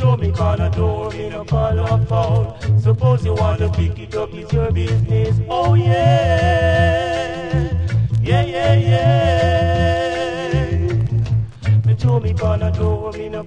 don't me call a door, me no call a phone. Suppose you want to pick it up, it's your business. Oh yeah.